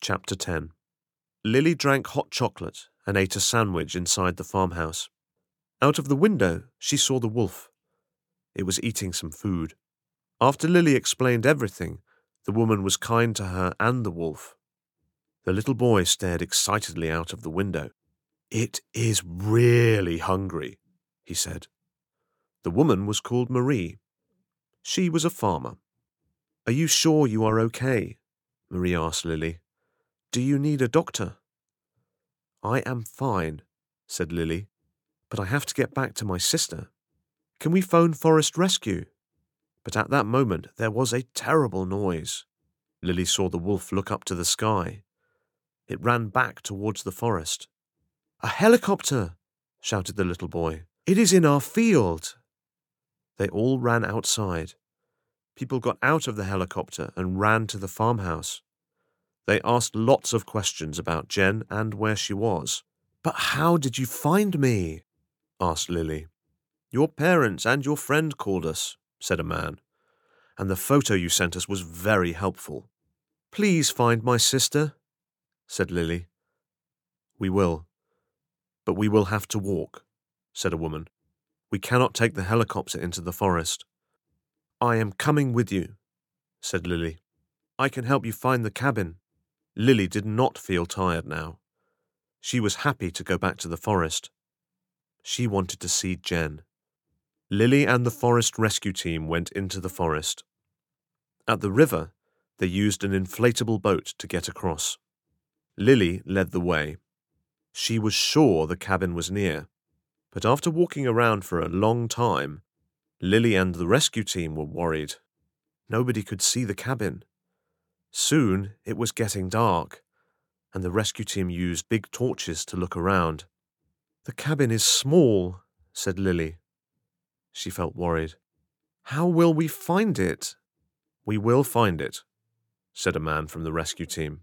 Chapter 10. Lily drank hot chocolate and ate a sandwich inside the farmhouse. Out of the window, she saw the wolf. It was eating some food. After Lily explained everything, the woman was kind to her and the wolf. The little boy stared excitedly out of the window. "It is really hungry," he said. The woman was called Marie. She was a farmer. "Are you sure you are okay?" Marie asked Lily. "Do you need a doctor?" "I am fine," said Lily, "but I have to get back to my sister. Can we phone Forest Rescue?" But at that moment there was a terrible noise. Lily saw the wolf look up to the sky. It ran back towards the forest. "A helicopter!" shouted the little boy. "It is in our field!" They all ran outside. People got out of the helicopter and ran to the farmhouse. They asked lots of questions about Jen and where she was. "But how did you find me?" asked Lily. "Your parents and your friend called us," said a man. "And the photo you sent us was very helpful." "Please find my sister," said Lily. "We will. But we will have to walk," said a woman. "We cannot take the helicopter into the forest." "I am coming with you," said Lily. "I can help you find the cabin." Lily did not feel tired now. She was happy to go back to the forest. She wanted to see Jen. Lily and the forest rescue team went into the forest. At the river, they used an inflatable boat to get across. Lily led the way. She was sure the cabin was near, but after walking around for a long time, Lily and the rescue team were worried. Nobody could see the cabin. Soon it was getting dark, and the rescue team used big torches to look around. "The cabin is small," said Lily. She felt worried. "How will we find it?" "We will find it," said a man from the rescue team.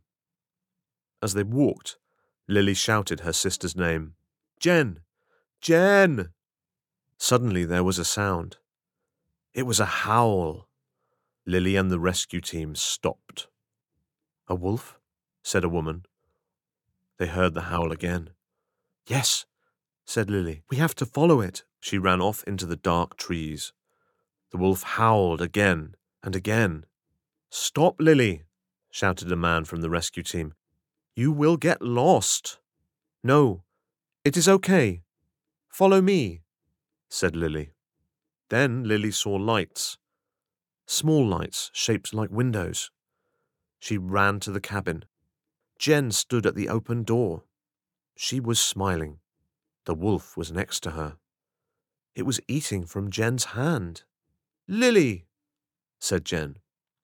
As they walked, Lily shouted her sister's name. "Jen! Jen!" Suddenly there was a sound. It was a howl. Lily and the rescue team stopped. "A wolf?" said a woman. They heard the howl again. "Yes," said Lily. "We have to follow it." She ran off into the dark trees. The wolf howled again and again. "Stop, Lily," shouted a man from the rescue team. "You will get lost." "No, it is okay. Follow me," said Lily. Then Lily saw lights. Small lights shaped like windows. She ran to the cabin. Jen stood at the open door. She was smiling. The wolf was next to her. It was eating from Jen's hand. "Lily," said Jen.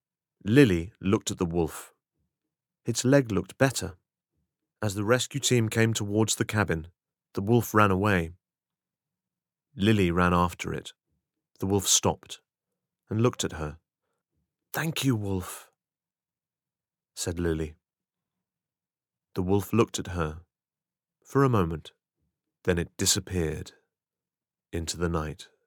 Lily looked at the wolf. Its leg looked better. As the rescue team came towards the cabin, the wolf ran away. Lily ran after it. The wolf stopped and looked at her. "Thank you, wolf," said Lily. The wolf looked at her for a moment. Then it disappeared into the night.